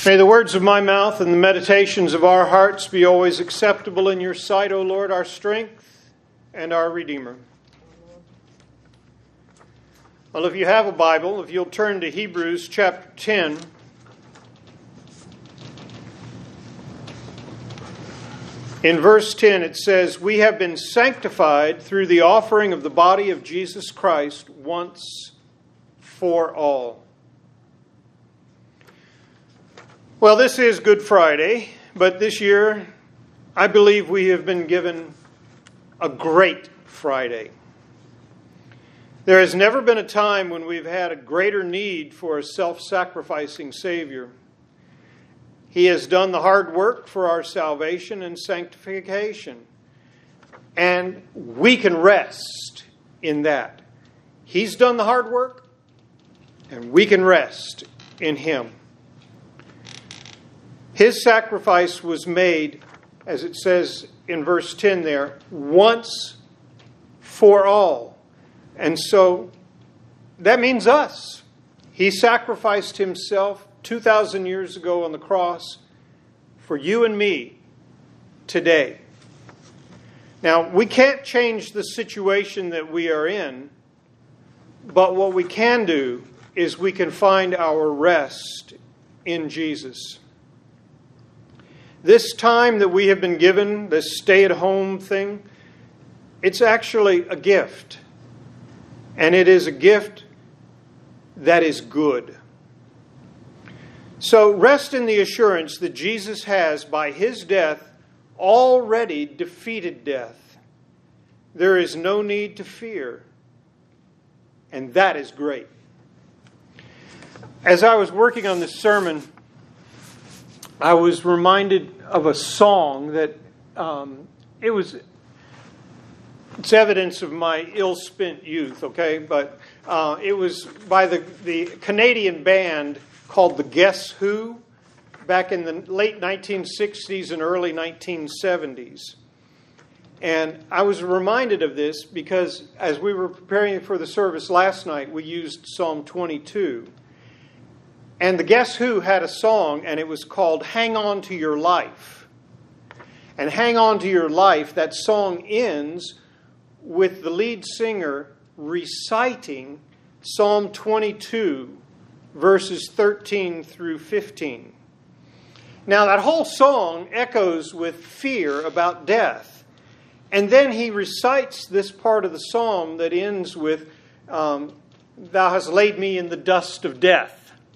May the words of my mouth and the meditations of our hearts be always acceptable in your sight, O Lord, our strength and our Redeemer. Well, if you have a Bible, if you'll turn to Hebrews chapter 10. In verse 10 it says, "We have been sanctified through the offering of the body of Jesus Christ once for all." Well, this is Good Friday, but this year I believe we have been given a great Friday. There has never been a time when we've had a greater need for a self-sacrificing Savior. He has done the hard work for our salvation and sanctification, and we can rest in that. He's done the hard work, and we can rest in Him. His sacrifice was made, as it says in verse 10 there, once for all. And so that means us. He sacrificed Himself 2,000 years ago on the cross for you and me today. Now, we can't change the situation that we are in, but what we can do is we can find our rest in Jesus. This time that we have been given, this stay-at-home thing, it's actually a gift. And it is a gift that is good. So rest in the assurance that Jesus has, by His death, already defeated death. There is no need to fear. And that is great. As I was working on this sermon, I was reminded of a song that it's evidence of my ill-spent youth, okay? But it was by the Canadian band called the Guess Who back in the late 1960s and early 1970s. And I was reminded of this because as we were preparing for the service last night, we used Psalm 22. And the Guess Who had a song, and it was called Hang On to Your Life. And Hang On to Your Life, that song ends with the lead singer reciting Psalm 22, verses 13 through 15. Now, that whole song echoes with fear about death. And then he recites this part of the psalm that ends with, "Thou hast laid me in the dust of death."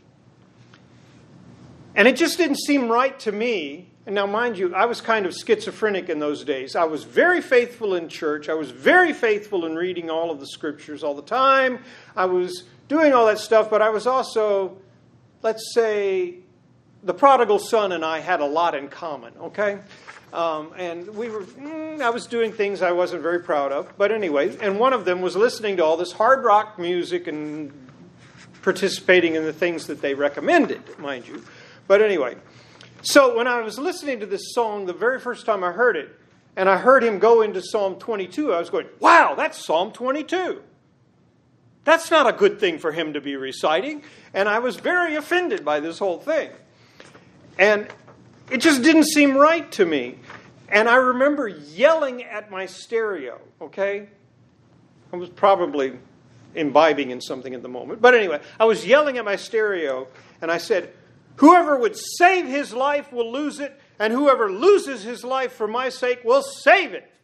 And it just didn't seem right to me. And now, mind you, I was kind of schizophrenic in those days. I was very faithful in church. I was very faithful in reading all of the scriptures all the time. I was doing all that stuff, but I was also, let's say, the prodigal son and I had a lot in common, okay? And I was doing things I wasn't very proud of. But anyway, and one of them was listening to all this hard rock music and participating in the things that they recommended, mind you. But anyway, so when I was listening to this song the very first time I heard it, and I heard him go into Psalm 22, I was going, wow, that's Psalm 22. That's not a good thing for him to be reciting. And I was very offended by this whole thing. And it just didn't seem right to me. And I remember yelling at my stereo, okay? I was probably imbibing in something at the moment. But anyway, I was yelling at my stereo, and I said, "Whoever would save his life will lose it, and whoever loses his life for my sake will save it."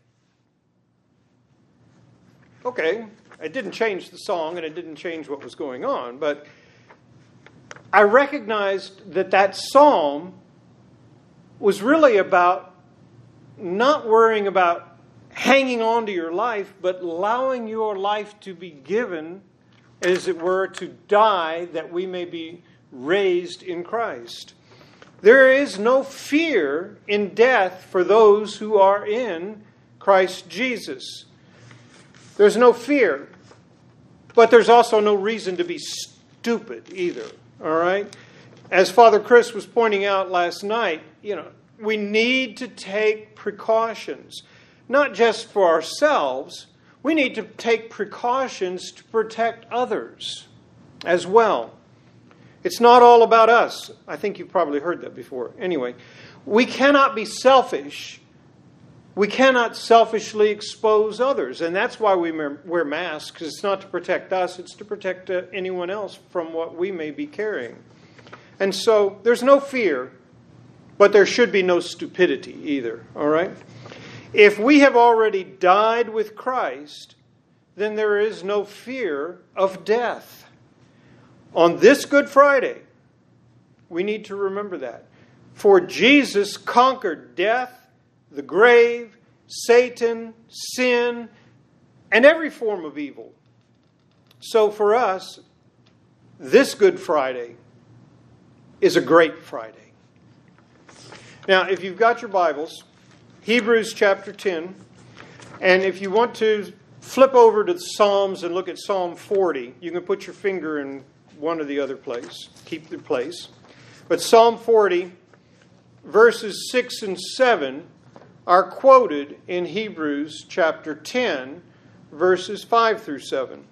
Okay, it didn't change the song, and it didn't change what was going on, but I recognized that psalm was really about not worrying about hanging on to your life, but allowing your life to be given, as it were, to die, that we may be raised in Christ. There is no fear in death for those who are in Christ Jesus. There's no fear. But there's also no reason to be stupid either. All right? As Father Chris was pointing out last night, we need to take precautions. Not just for ourselves. We need to take precautions to protect others as well. It's not all about us. I think you've probably heard that before. Anyway, we cannot be selfish. We cannot selfishly expose others. And that's why we wear masks. It's not to protect us. It's to protect anyone else from what we may be carrying. And so there's no fear, but there should be no stupidity either. All right? If we have already died with Christ, then there is no fear of death. On this Good Friday, we need to remember that. For Jesus conquered death, the grave, Satan, sin, and every form of evil. So for us, this Good Friday is a great Friday. Now, if you've got your Bibles, Hebrews chapter 10, and if you want to flip over to the Psalms and look at Psalm 40, you can put your finger in one or the other place. Keep your place. But Psalm 40, verses 6 and 7 are quoted in Hebrews chapter 10, verses 5 through 7.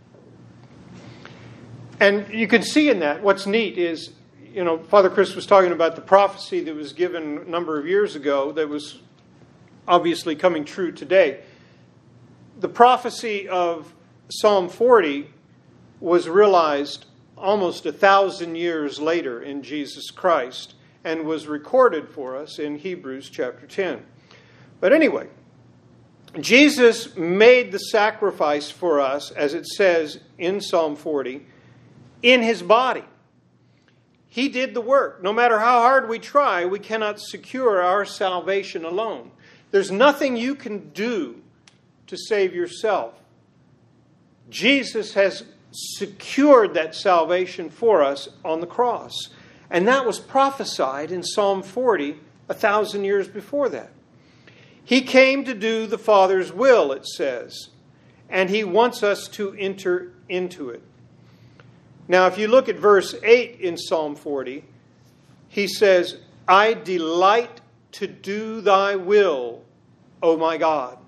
And you can see in that, what's neat is, Father Chris was talking about the prophecy that was given a number of years ago that was obviously coming true today. The prophecy of Psalm 40 was realized almost 1,000 years later in Jesus Christ and was recorded for us in Hebrews chapter 10. But anyway, Jesus made the sacrifice for us, as it says in Psalm 40, in His body. He did the work. No matter how hard we try, we cannot secure our salvation alone. There's nothing you can do to save yourself. Jesus has secured that salvation for us on the cross. And that was prophesied in Psalm 40 1,000 years before that. He came to do the Father's will, it says, and He wants us to enter into it. Now, if you look at verse 8 in Psalm 40, He says, I delight to do Thy will, O my God.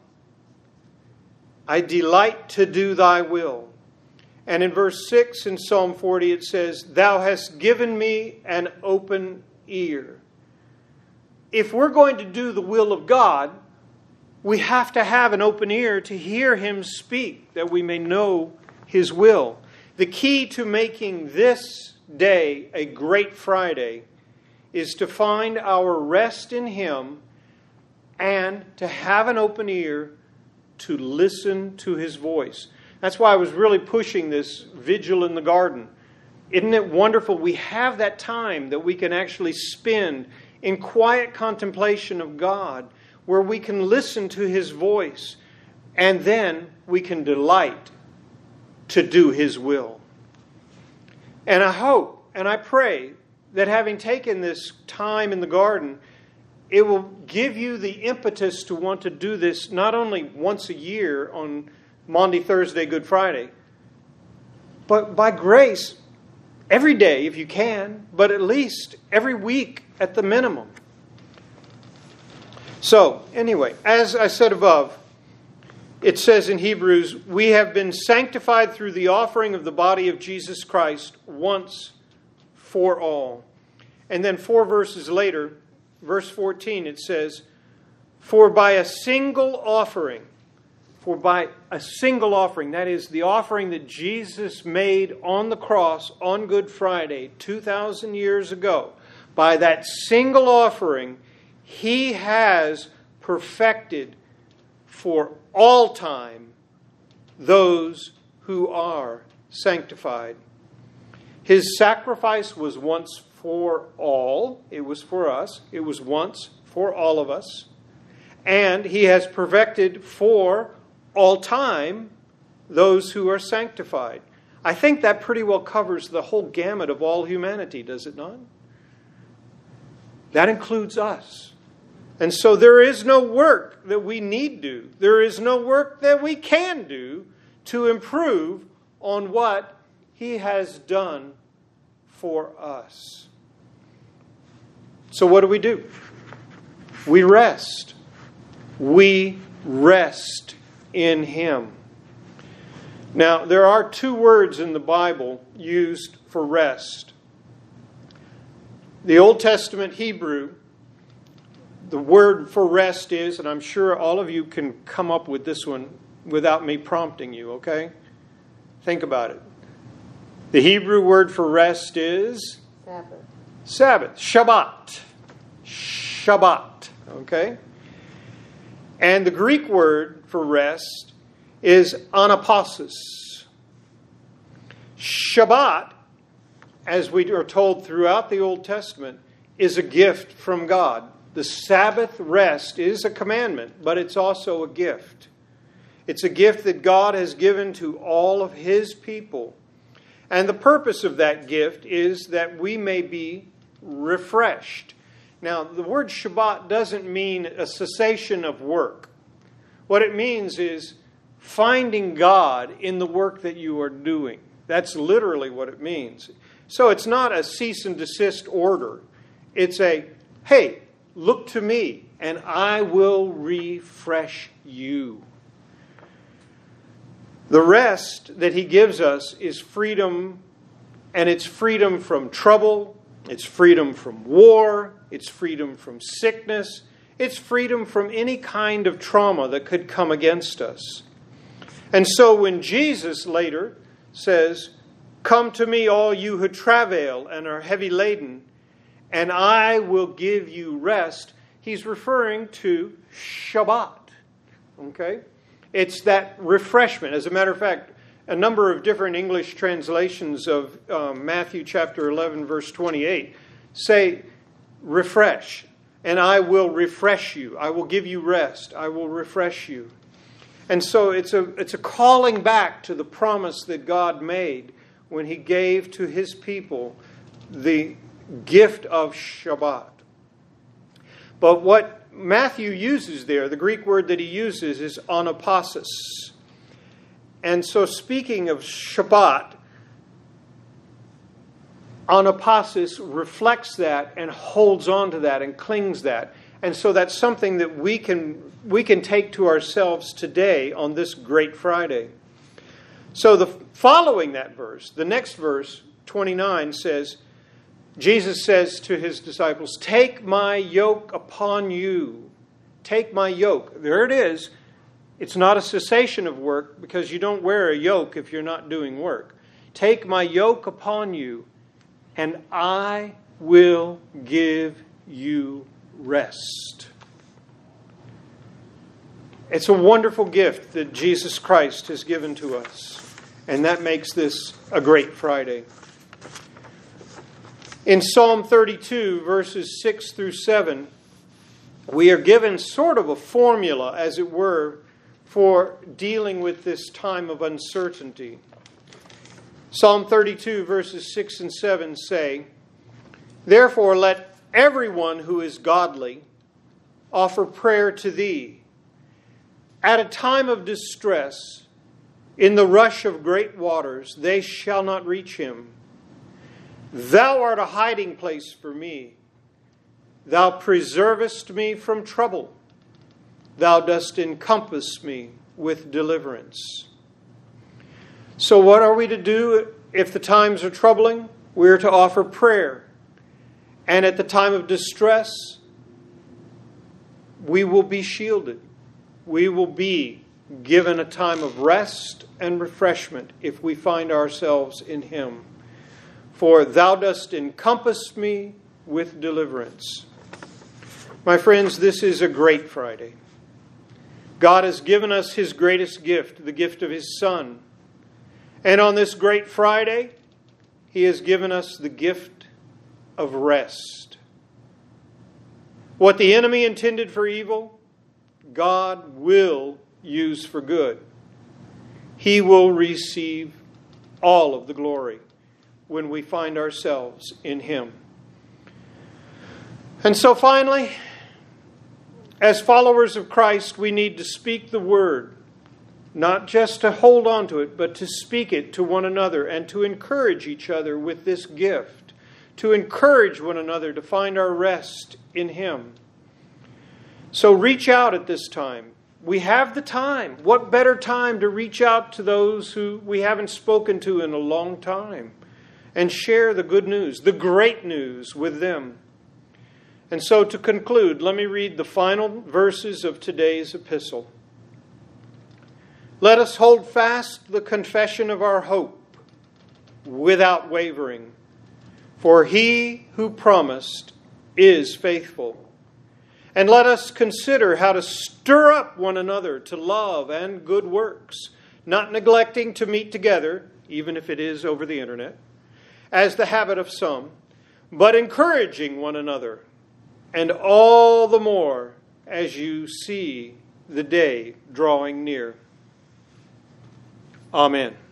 I delight to do Thy will. And in verse 6 in Psalm 40 it says, Thou hast given me an open ear. If we're going to do the will of God, we have to have an open ear to hear Him speak, that we may know His will. The key to making this day a great Friday is to find our rest in Him and to have an open ear to listen to His voice. That's why I was really pushing this vigil in the garden. Isn't it wonderful? We have that time that we can actually spend in quiet contemplation of God, where we can listen to His voice, and then we can delight to do His will. And I hope and I pray that having taken this time in the garden, it will give you the impetus to want to do this not only once a year on Maundy, Thursday, Good Friday, but by grace, every day if you can, but at least every week at the minimum. So, anyway, as I said above, it says in Hebrews, we have been sanctified through the offering of the body of Jesus Christ once for all. And then 4 verses later, verse 14, it says, For by a single offering, that is the offering that Jesus made on the cross on Good Friday 2,000 years ago, by that single offering, He has perfected for all time those who are sanctified. His sacrifice was once for all. It was for us. It was once for all of us. And He has perfected for all time those who are sanctified. I think that pretty well covers the whole gamut of all humanity, does it not? That includes us. And so there is no work that we need do. There is no work that we can do to improve on what He has done for us. So what do? We rest. We rest in Him. Now, there are 2 words in the Bible used for rest. The Old Testament Hebrew, the word for rest is, and I'm sure all of you can come up with this one without me prompting you, okay? Think about it. The Hebrew word for rest is? Sabbath. Sabbath. Shabbat. Shabbat. Okay? And the Greek word for rest is anapasis. Shabbat, as we are told throughout the Old Testament, is a gift from God. The Sabbath rest is a commandment, but it's also a gift. It's a gift that God has given to all of His people. And the purpose of that gift is that we may be refreshed. Now, the word Shabbat doesn't mean a cessation of work. What it means is finding God in the work that you are doing. That's literally what it means. So it's not a cease and desist order. It's a, hey, look to me and I will refresh you. The rest that He gives us is freedom, and it's freedom from trouble, it's freedom from war, it's freedom from sickness, it's freedom from any kind of trauma that could come against us. And so when Jesus later says, "Come to me, all you who travail and are heavy laden, and I will give you rest," He's referring to Shabbat. Okay? It's that refreshment. As a matter of fact, a number of different English translations of Matthew chapter 11, verse 28 say, refresh, and I will refresh you. I will give you rest. I will refresh you. And so it's a calling back to the promise that God made when He gave to His people the gift of Shabbat. But what Matthew uses there, the Greek word that he uses is anapasis. And so speaking of Shabbat, anapasis reflects that and holds on to that and clings that. And so that's something that we can take to ourselves today on this Great Friday. So following that verse, the next verse, 29, says, Jesus says to His disciples, "Take my yoke upon you." Take my yoke. There it is. It's not a cessation of work because you don't wear a yoke if you're not doing work. Take my yoke upon you, and I will give you rest. It's a wonderful gift that Jesus Christ has given to us, and that makes this a great Friday. In Psalm 32, verses 6 through 7, we are given sort of a formula, as it were, for dealing with this time of uncertainty. Psalm 32, verses 6 and 7 say, "Therefore let everyone who is godly offer prayer to Thee. At a time of distress, in the rush of great waters, they shall not reach him. Thou art a hiding place for me. Thou preservest me from trouble. Thou dost encompass me with deliverance." So what are we to do if the times are troubling? We are to offer prayer. And at the time of distress, we will be shielded. We will be given a time of rest and refreshment if we find ourselves in Him. For Thou dost encompass me with deliverance. My friends, this is a great Friday. God has given us His greatest gift, the gift of His Son. And on this great Friday, He has given us the gift of rest. What the enemy intended for evil, God will use for good. He will receive all of the glory when we find ourselves in Him. And so finally, as followers of Christ, we need to speak the word, not just to hold on to it, but to speak it to one another and to encourage each other with this gift, to encourage one another to find our rest in Him. So reach out at this time. We have the time. What better time to reach out to those who we haven't spoken to in a long time and share the good news, the great news with them. And so to conclude, let me read the final verses of today's epistle. Let us hold fast the confession of our hope without wavering, for he who promised is faithful. And let us consider how to stir up one another to love and good works, not neglecting to meet together, even if it is over the internet, as the habit of some, but encouraging one another, and all the more as you see the day drawing near. Amen.